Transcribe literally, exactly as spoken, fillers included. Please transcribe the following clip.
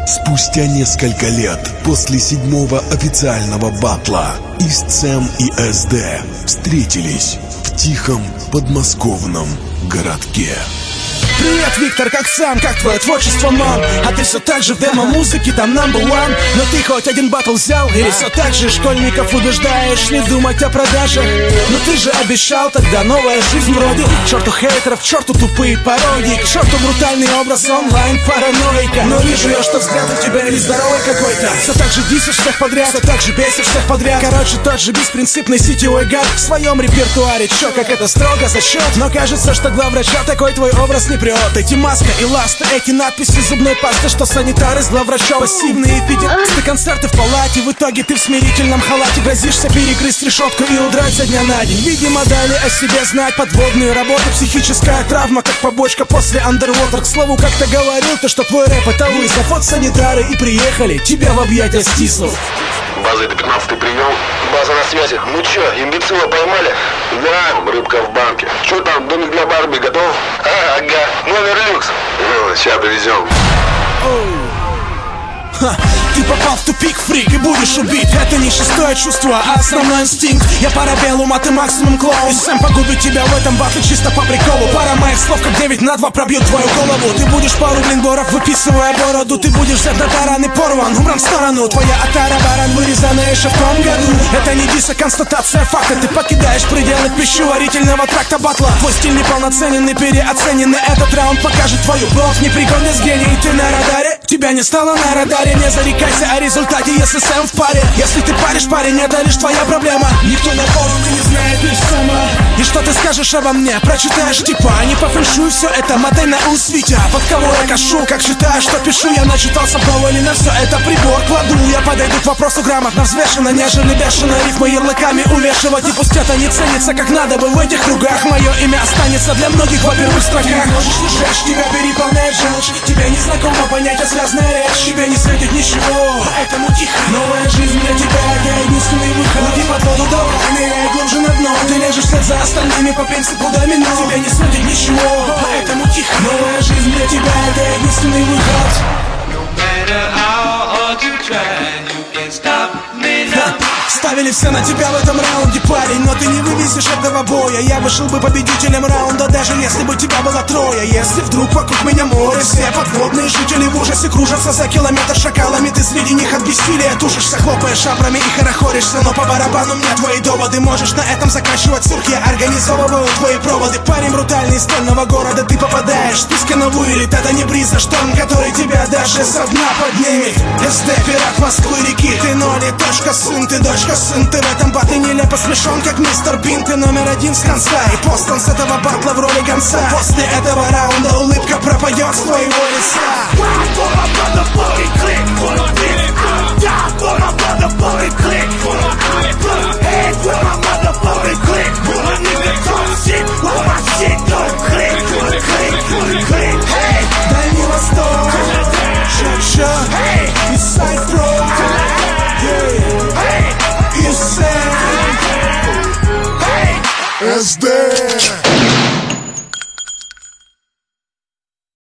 Спустя несколько лет после седьмого официального батла Истсэм и эс дэ встретились в тихом подмосковном городке. Привет, Виктор, как сам? Как твое творчество, мам? А ты все так же в демо-музыке, там number one. Но ты хоть один батл взял? Или все так же школьников убеждаешь не думать о продажах? Но ты же обещал тогда новая жизнь вроде. К черту хейтеров, к черту тупые пародии, к черту брутальный образ онлайн параноика. Но вижу я, что взгляд у тебя нездоровый какой-то. Все так же дисишь всех подряд, все так же бесишь всех подряд. Короче, тот же беспринципный сетевой гад в своем репертуаре. Чё, как это строго за счет? Но кажется, что главврача такой твой образ не прет. Эти маска и ласты, эти надписи зубной пасты, что санитары с главврача. Пассивные эпидемисты, концерты в палате. В итоге ты в смирительном халате грозишься перегрызть решетку и удрать со дня на день. Видимо, дали о себе знать подводные работы. Психическая травма, как побочка после Underwater. К слову, как-то говорил ты, что твой рэп это вызов. Вот санитары и приехали тебя в объятия стиснув. База, это пятнадцатый прием. База на связи. Ну чё, имбецила поймали? Да, рыбка в банке. Чё там, домик для Барби готов? А, ага, номер люкс. Ну, сейчас довезем. Ха, ты попал в тупик, фрик, и будешь убит. Это не шестое чувство, а основной инстинкт. Я парабеллум, а ты максимум клоун. И сам погубит тебя в этом батле чисто по приколу. Пара моих слов, как девять на два, пробьют твою голову. Ты будешь пару блинборов, выписывая бороду. Ты будешь взят на таран и порван, убран в сторону. Твоя отара баран, вырезанная еще в том году. Это не дисс, а констатация факта. Ты покидаешь пределы пищеварительного тракта батла. Твой стиль неполноценен и переоцененный. Этот раунд покажет твою бровь, непригодность гений. Ты на радаре, тебя не стало на радаре. Не зарекайся о результате, если Сэм в паре. Если ты паришь, парень, это лишь твоя проблема. Никто на форуме не знает лишь Сэма. И что ты скажешь обо мне? Прочитаешь типа, не по фэншую все это, мотай на ус, Витя. Под кого я кашу, как считаю, что пишу. Я начитался вдоволь и на все это прибор кладу. Я подойду к вопросу грамотно, взвешенно, нежели бешено рифмы ярлыками увешивать. И пусть это не ценится, как надо бы в этих кругах. Мое имя останется для многих во первых строках. Можешь не жечь, тебя переполняет желчь. Тебе не знакомо понятие связная речь. Тебе не светит ничего, поэтому тихо. Новая жизнь для тебя, это единственный выход. Уйди под воду, давай, ныряй глубже на дно. Ты лежишь вслед за остальными по принципу домино. Тебе не светит ничего, поэтому тихо. Новая жизнь для тебя, это единственный выход. Ставили все на тебя в этом раунде, парень, но ты не вывезешь этого боя. Я вышел бы победителем раунда, даже если бы тебя было трое. Если вдруг вокруг меня море, все подводные жители в ужасе кружатся за километр шакалами. Ты среди них от бессилия тушишься, хлопаешь шапрами и хорохоришься. Но по барабану мне твои доводы. Можешь на этом заканчивать цирк, я организовываю твои проводы. Парень брутальный из стольного города, ты попадаешь в списки на вылет. Это не бриза, шторм, который тебя даже со дна поднимет. эс дэ, пират Москвы реки, ты ноль и точка сын, ты дочка сын. Ты в этом батле нелепо смешон, как мистер Бин. Ты номер один с конца, и Бостон с этого батла в роли гонца. После этого раунда улыбка пропадет с твоего лица. Yeah, for my brother, for the click, for the click.